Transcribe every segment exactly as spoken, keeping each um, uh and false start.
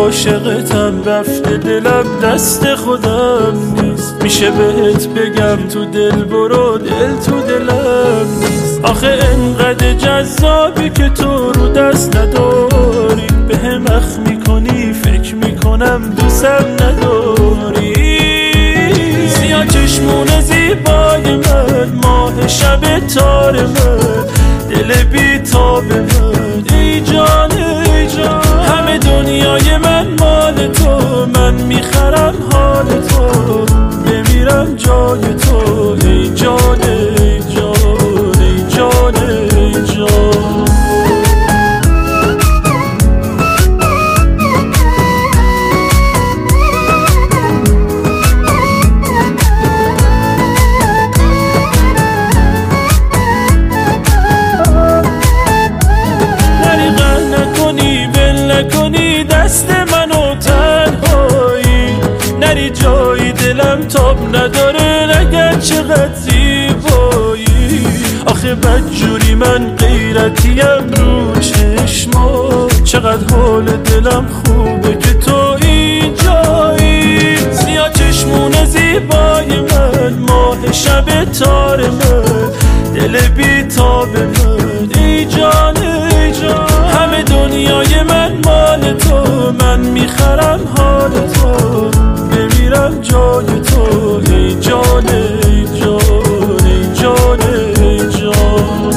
عاشقتم رفته دلم دست خودم نیست. میشه بهت بگم تو دل برو دل تو دلم نیست. آخه انقدر جذابی که تو رو دست نداری، به هم اخ میکنی فکر میکنم دوستم نداری. سیاه چشمون زیبای من، ماه شب تار من، دل بی تاب من، ای جان ای جان. همه دنیای من مال تو، من میخرم حال تو، بمیرم جای تو، ای جان ای جان ای جان ای جان. نکنی دست منو تنهایی، نری جایی دلم تاب نداره نگر چقدر زیبایی. آخه بدجوری من غیرتیم رو چشما، چقدر حال دلم خوبه که تو اینجایی. سیاه چشمون زیبای من، ماه شب تار من، دل بی تاب من، ای جان ای جان. همه دنیای من مال تو، من میخرم حال تو، بمیرم جای تو، ای جان ای جان ای جان ای جان.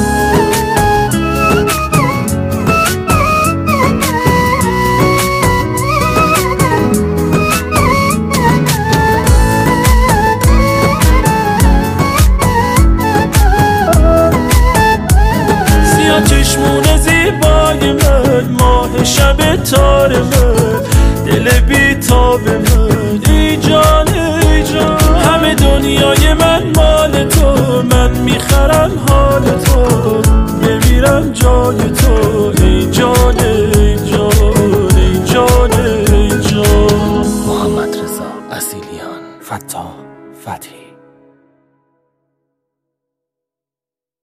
سیاه چشمون زیبای من، ماه شب تار من، دل بی تاب من، ای جان ای جان. همه دنیای من مال تو، من میخرم حال تو، بمیرم جای تو، ای جان ای جان ای جان ای جان. محمد رضا اصیلیان، فتاح فتحی.